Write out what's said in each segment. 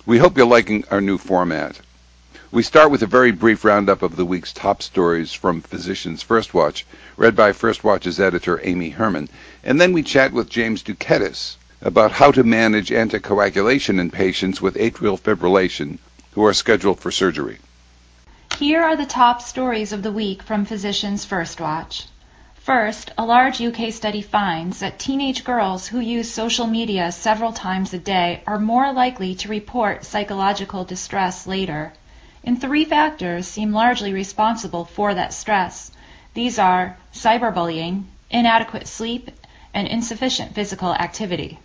We hope you're liking our new format. We start with a very brief roundup of the week's top stories from Physicians First Watch, read by First Watch's editor Amy Herman, and then we chat with James Duquetis about how to manage anticoagulation in patients with atrial fibrillation who are scheduled for surgery. Here are the top stories of the week from Physicians First Watch. First, a large UK study finds that teenage girls who use social media several times a day are more likely to report psychological distress later. And 3 factors seem largely responsible for that stress. These are cyberbullying, inadequate sleep, and insufficient physical activity.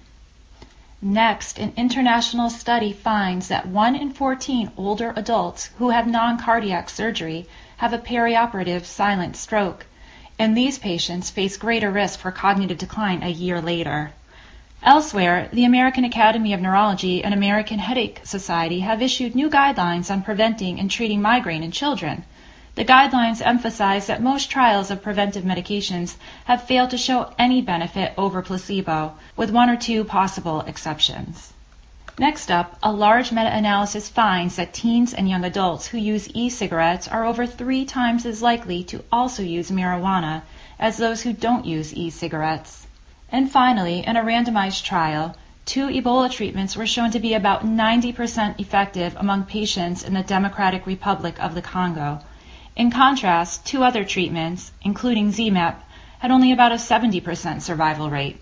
Next, an international study finds that 1 in 14 older adults who have non-cardiac surgery have a perioperative silent stroke, and these patients face greater risk for cognitive decline a year later. Elsewhere, the American Academy of Neurology and American Headache Society have issued new guidelines on preventing and treating migraine in children. The guidelines emphasize that most trials of preventive medications have failed to show any benefit over placebo, with 1 or 2 possible exceptions. Next up, a large meta-analysis finds that teens and young adults who use e-cigarettes are over 3 times as likely to also use marijuana as those who don't use e-cigarettes. And finally, in a randomized trial, 2 Ebola treatments were shown to be about 90% effective among patients in the Democratic Republic of the Congo. In contrast, 2 other treatments, including ZMapp, had only about a 70% survival rate.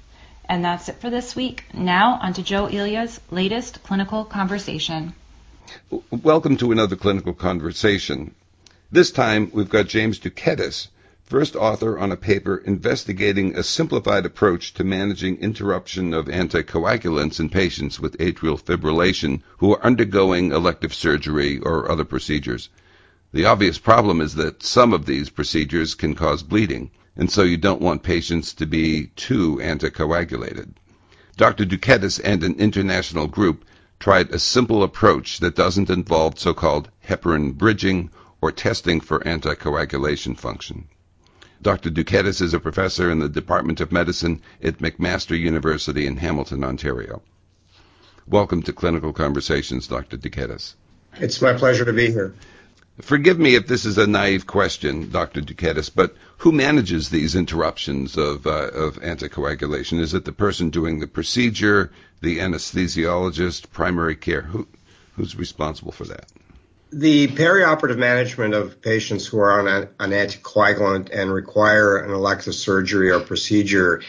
And that's it for this week. Now, on to Joe Ilia's latest clinical conversation. Welcome to another clinical conversation. This time, we've got James Duquetis, first author on a paper investigating a simplified approach to managing interruption of anticoagulants in patients with atrial fibrillation who are undergoing elective surgery or other procedures. The obvious problem is that some of these procedures can cause bleeding, and so you don't want patients to be too anticoagulated. Dr. Duquetis and an international group tried a simple approach that doesn't involve so-called heparin bridging or testing for anticoagulation function. Dr. Duquetis is a professor in the Department of Medicine at McMaster University in Hamilton, Ontario. Welcome to Clinical Conversations, Dr. Duquetis. It's my pleasure to be here. Forgive me if this is a naive question, Dr. Duquetis, but who manages these interruptions of anticoagulation? Is it the person doing the procedure, the anesthesiologist, primary care? Who's responsible for that? The perioperative management of patients who are on an anticoagulant and require an elective surgery or procedure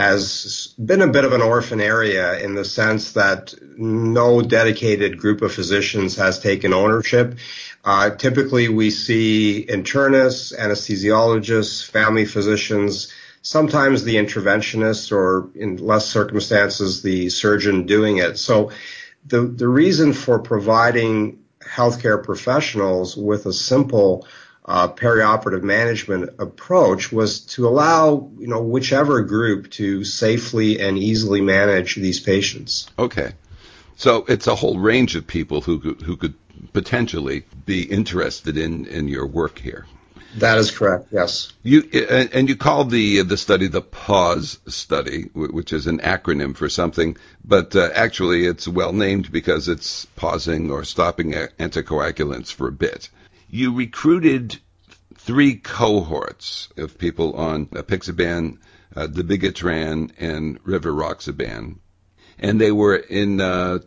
has been a bit of an orphan area in the sense that no dedicated group of physicians has taken ownership. Typically, we see internists, anesthesiologists, family physicians, sometimes the interventionist, or in less circumstances, the surgeon doing it. So the reason for providing healthcare professionals with a simple perioperative management approach was to allow, whichever group to safely and easily manage these patients. Okay. So it's a whole range of people who could potentially be interested in your work here. That is correct, yes. You call the study the PAUSE study, which is an acronym for something, but actually it's well named because it's pausing or stopping anticoagulants for a bit. You recruited 3 cohorts of people on apixaban, dabigatran, and rivaroxaban, and they were in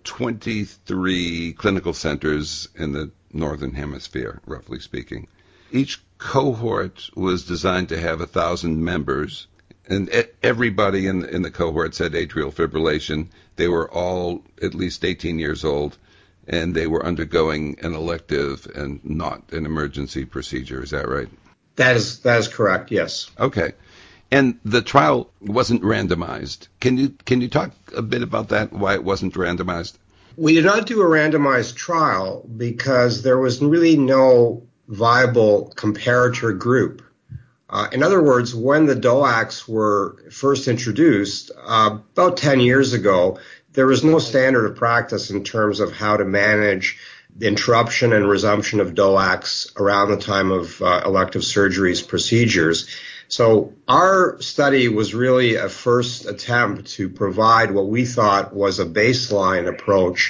23 clinical centers in the Northern Hemisphere, roughly speaking. Each cohort was designed to have 1,000 members, and everybody in the cohorts had atrial fibrillation. They were all at least 18 years old, and they were undergoing an elective and not an emergency procedure. Is that right? That is correct, yes. Okay. And the trial wasn't randomized. Can you talk a bit about that, why it wasn't randomized? We did not do a randomized trial because there was really no viable comparator group. In other words, when the DOACs were first introduced about 10 years ago, there was no standard of practice in terms of how to manage the interruption and resumption of DOACs around the time of elective surgeries procedures. So our study was really a first attempt to provide what we thought was a baseline approach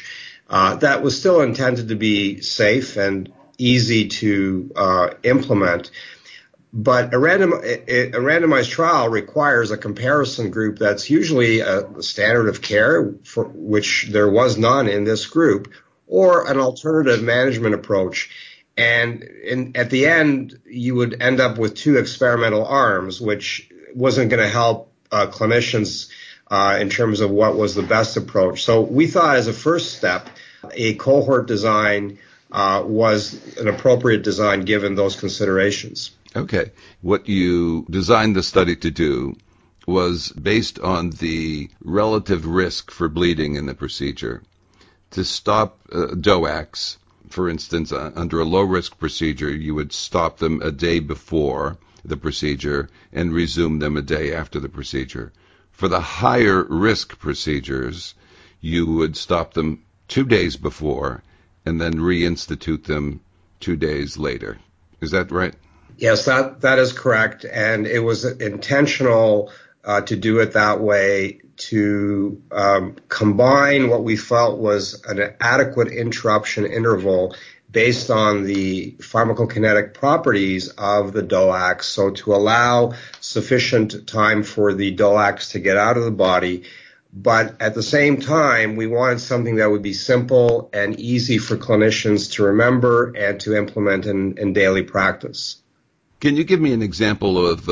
that was still intended to be safe and easy to implement. But a randomized trial requires a comparison group that's usually a standard of care, for which there was none in this group, or an alternative management approach. And at the end, you would end up with two experimental arms, which wasn't going to help clinicians in terms of what was the best approach. So we thought as a first step, a cohort design was an appropriate design given those considerations. Okay. What you designed the study to do was based on the relative risk for bleeding in the procedure to stop DOACs. For instance, under a low-risk procedure, you would stop them a day before the procedure and resume them a day after the procedure. For the higher-risk procedures, you would stop them 2 days before and then reinstitute them 2 days later. Is that right? Yes, that is correct. And it was intentional to do it that way to combine what we felt was an adequate interruption interval based on the pharmacokinetic properties of the DOACs, so to allow sufficient time for the DOACs to get out of the body. But at the same time, we wanted something that would be simple and easy for clinicians to remember and to implement in daily practice. Can you give me an example of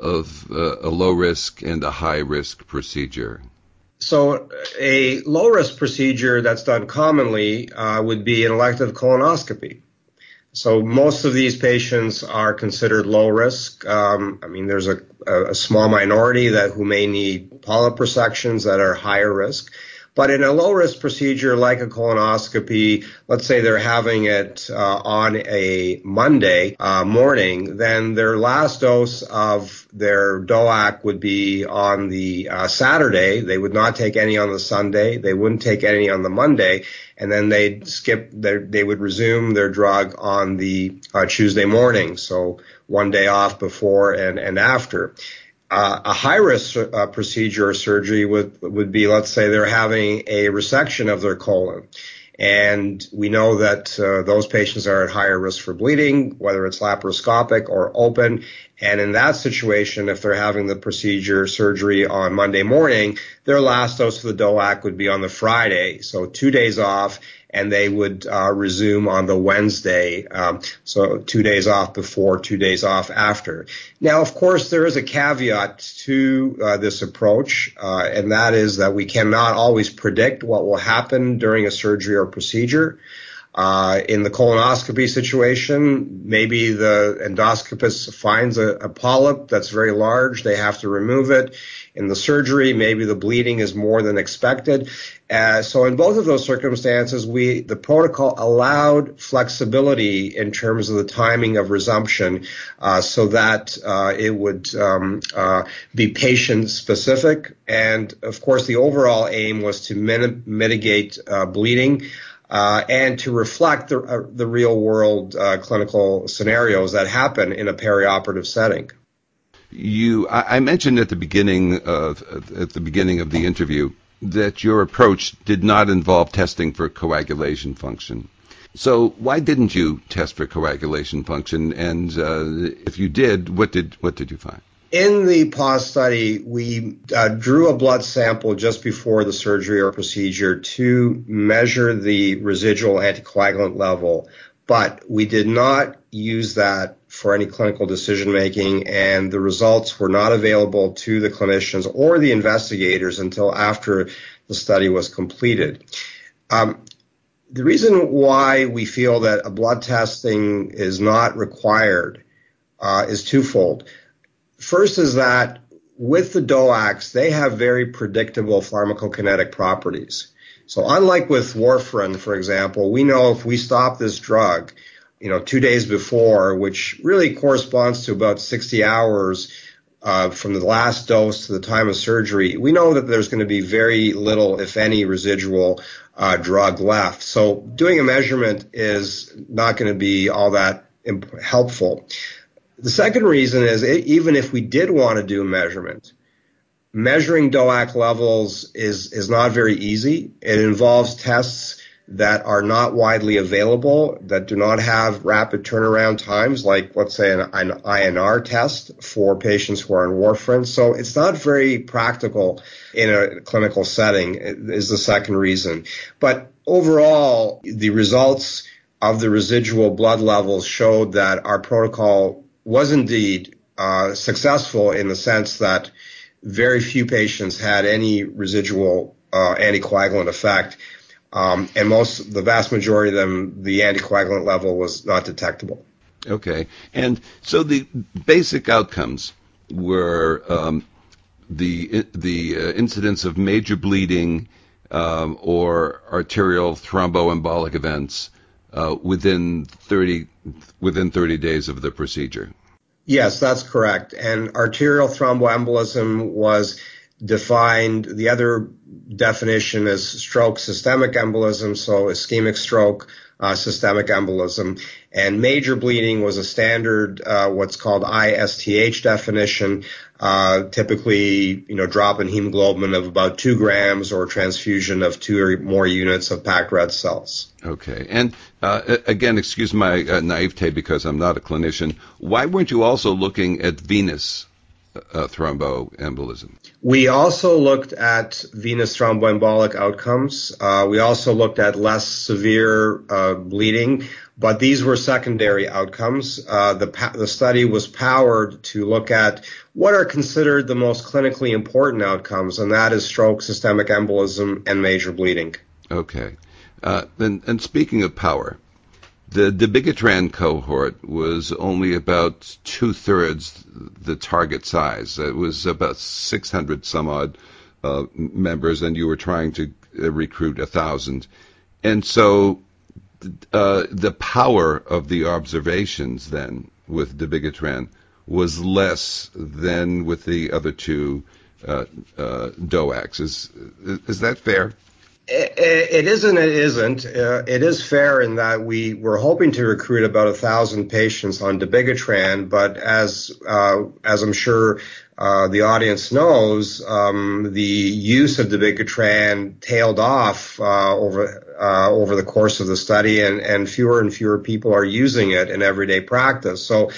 a low-risk and a high-risk procedure? So a low-risk procedure that's done commonly would be an elective colonoscopy. So most of these patients are considered low risk. There's a small minority who may need polyp resections that are higher risk. But in a low-risk procedure like a colonoscopy, let's say they're having it on a Monday morning, then their last dose of their DOAC would be on the Saturday. They would not take any on the Sunday. They wouldn't take any on the Monday. And then they would resume their drug on the Tuesday morning. So 1 day off before and after. A high-risk procedure or surgery would be, let's say they're having a resection of their colon. And we know that those patients are at higher risk for bleeding, whether it's laparoscopic or open. And in that situation, if they're having the surgery on Monday morning, their last dose of the DOAC would be on the Friday. So 2 days off, and they would resume on the Wednesday. So 2 days off before, 2 days off after. Now, of course, there is a caveat to this approach, and that is that we cannot always predict what will happen during a surgery or procedure. In the colonoscopy situation, maybe the endoscopist finds a polyp that's very large. They have to remove it. In the surgery, maybe the bleeding is more than expected. So in both of those circumstances, the protocol allowed flexibility in terms of the timing of resumption, so that it would be patient specific. And of course, the overall aim was to mitigate bleeding. And to reflect the real world clinical scenarios that happen in a perioperative setting. I mentioned at the beginning of the interview that your approach did not involve testing for coagulation function. So why didn't you test for coagulation function? And if you did, what did you find? In the PAUSE study, we drew a blood sample just before the surgery or procedure to measure the residual anticoagulant level, but we did not use that for any clinical decision making, and the results were not available to the clinicians or the investigators until after the study was completed. The reason why we feel that a blood testing is not required is twofold. First is that with the DOACs, they have very predictable pharmacokinetic properties. So unlike with warfarin, for example, we know if we stop this drug, 2 days before, which really corresponds to about 60 hours from the last dose to the time of surgery, we know that there's going to be very little, if any, residual drug left. So doing a measurement is not going to be all that helpful. The second reason is even if we did want to do a measurement, measuring DOAC levels is not very easy. It involves tests that are not widely available, that do not have rapid turnaround times, like, let's say, an INR test for patients who are on warfarin. So it's not very practical in a clinical setting, is the second reason. But overall, the results of the residual blood levels showed that our protocol was indeed successful in the sense that very few patients had any residual anticoagulant effect, and the vast majority of them, the anticoagulant level was not detectable. Okay, and so the basic outcomes were the incidence of major bleeding or arterial thromboembolic events within 30 days of the procedure. Yes, that's correct. And arterial thromboembolism was defined. The other definition is stroke systemic embolism, so ischemic stroke, systemic embolism. And major bleeding was a standard, what's called ISTH definition, typically, drop in hemoglobin of about 2 grams or transfusion of 2 or more units of packed red cells. Okay. And again, excuse my naivete because I'm not a clinician. Why weren't you also looking at venous thromboembolism? We also looked at venous thromboembolic outcomes. We also looked at less severe bleeding, but these were secondary outcomes. The study was powered to look at what are considered the most clinically important outcomes, and that is stroke, systemic embolism, and major bleeding. Okay. And speaking of power, the dabigatran cohort was only about 2/3 the target size. It was about 600 some odd members, and you were trying to recruit 1,000. And so the power of the observations then with dabigatran was less than with the other two DOACs. Is that fair? It is and it isn't. It is fair in that we were hoping to recruit about 1,000 patients on dabigatran, but as I'm sure the audience knows, the use of dabigatran tailed off over the course of the study, and fewer people are using it in everyday practice. So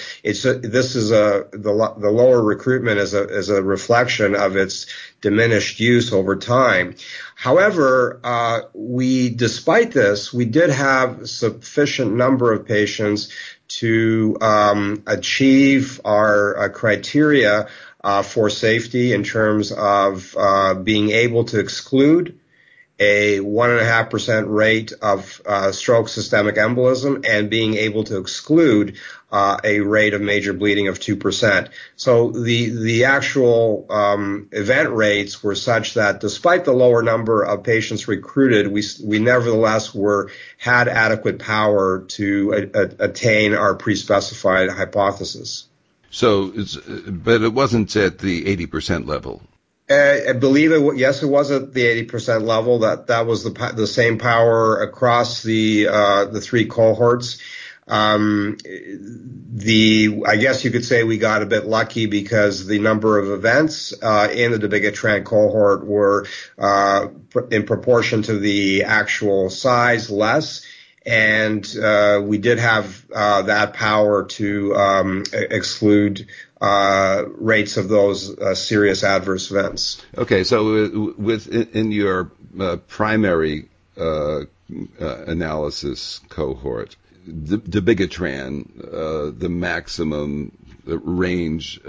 the lower recruitment is a reflection of its diminished use over time. However, despite this, we did have sufficient number of patients to achieve our criteria for safety in terms of being able to exclude a 1.5% rate of stroke systemic embolism and being able to exclude a rate of major bleeding of 2%. So the actual event rates were such that despite the lower number of patients recruited, we nevertheless had adequate power to attain our pre-specified hypothesis. So, but it wasn't at the 80% level. I believe it. Yes, it was at the 80% level. That was the same power across the three cohorts. I guess you could say we got a bit lucky because the number of events in the dabigatran cohort were in proportion to the actual size less. And we did have that power to exclude rates of those serious adverse events. Okay, so in your primary analysis cohort, the dabigatran, the maximum range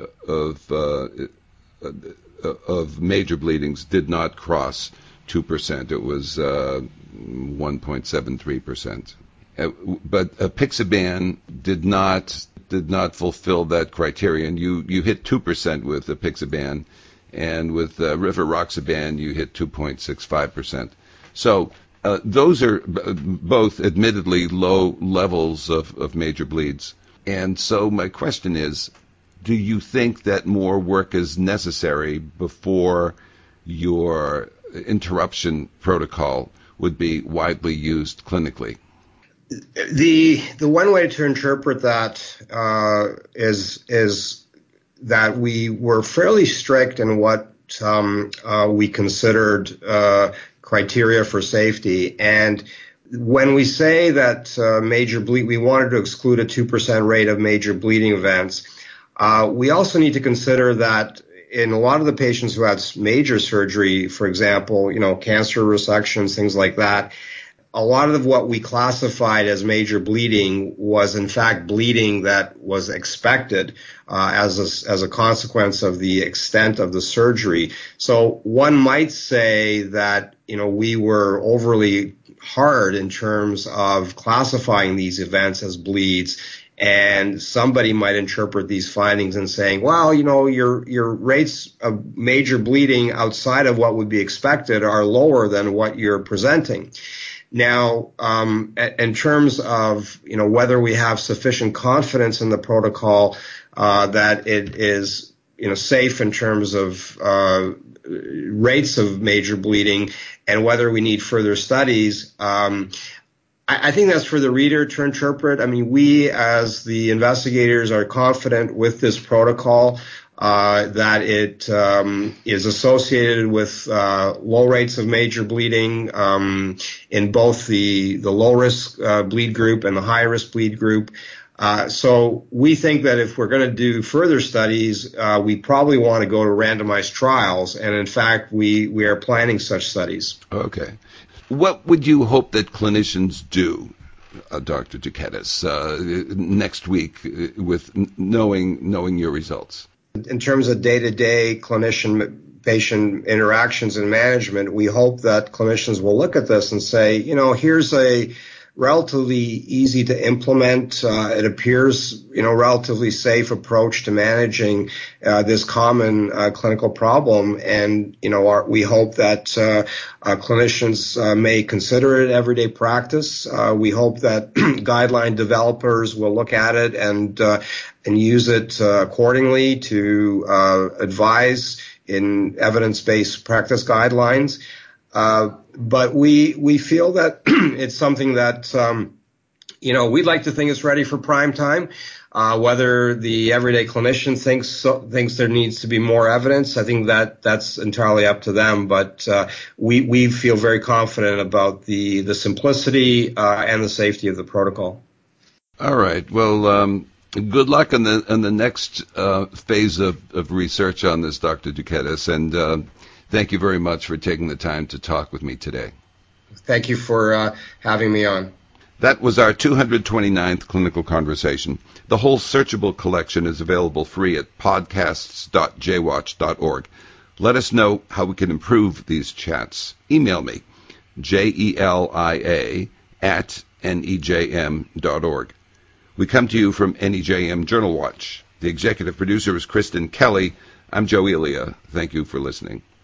of major bleedings did not cross 2%. It was 1.73%. But apixaban did not fulfill that criterion. You hit 2% with apixaban, and with rivaroxaban you hit 2.65%. So those are both admittedly low levels of major bleeds. And so my question is, do you think that more work is necessary before your interruption protocol would be widely used clinically? The one way to interpret that is that we were fairly strict in what we considered criteria for safety, and when we say that we wanted to exclude a 2% rate of major bleeding events, we also need to consider that in a lot of the patients who had major surgery, for example, cancer resections, things like that, a lot of what we classified as major bleeding was in fact bleeding that was expected as a consequence of the extent of the surgery. So one might say that we were overly hard in terms of classifying these events as bleeds, and somebody might interpret these findings and saying, well, your rates of major bleeding outside of what would be expected are lower than what you're presenting. Now, in terms of, whether we have sufficient confidence in the protocol, that it is, safe in terms of, rates of major bleeding and whether we need further studies, I think that's for the reader to interpret. I mean, we as the investigators are confident with this protocol, that it is associated with low rates of major bleeding in both the low risk bleed group and the high risk bleed group. So we think that if we're going to do further studies, we probably want to go to randomized trials, and in fact, we are planning such studies. Okay. What would you hope that clinicians do, Dr. Douketis, next week with knowing your results? In terms of day-to-day clinician-patient interactions and management, we hope that clinicians will look at this and say, here's a relatively easy to implement, it appears, relatively safe approach to managing this common clinical problem. And, we hope that clinicians may consider it everyday practice. We hope that guideline developers will look at it and use it accordingly to advise in evidence-based practice guidelines. But we feel that it's something that, we'd like to think it's ready for prime time. Whether the everyday clinician thinks there needs to be more evidence, I think that's entirely up to them. But we feel very confident about the simplicity and the safety of the protocol. All right. Well, good luck on the next phase of research on this, Dr. Douketis, and thank you very much for taking the time to talk with me today. Thank you for having me on. That was our 229th clinical conversation. The whole searchable collection is available free at podcasts.jwatch.org. Let us know how we can improve these chats. Email me, jelia@nejm.org. We come to you from NEJM Journal Watch. The executive producer is Kristen Kelly. I'm Joe Elia. Thank you for listening.